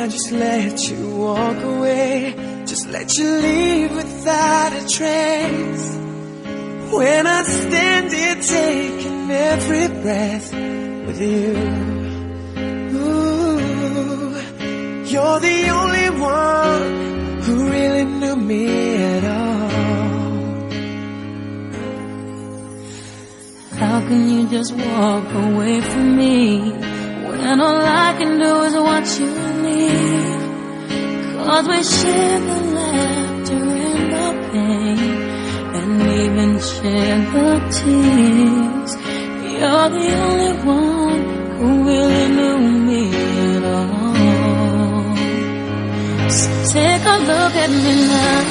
just let you walk away, just let you leave without a trace. When I stand here taking every breath with you, ooh, you're the only one who really knew me at all. How can you just walk away from me when all I can do is watch you leave? 'Cause we share the laughter and the pain, and even share the tears. You're the only one who really knew me at all. So take a look at me now,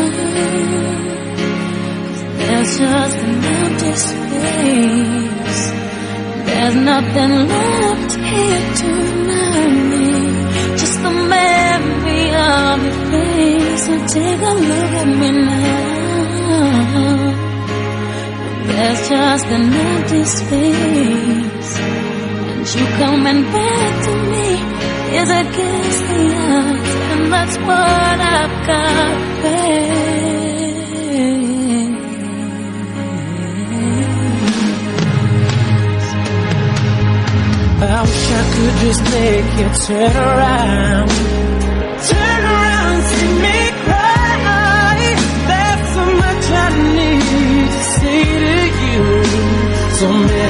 'cause there's just an empty space. There's nothing left here to remind me, just the memory of your face. So take a look at me now. There's just an empty space, and you coming back to me is against the odds, and that's what I've got to face. I wish I could just make you turn around, see me cry. There's so much I need to say to you, so many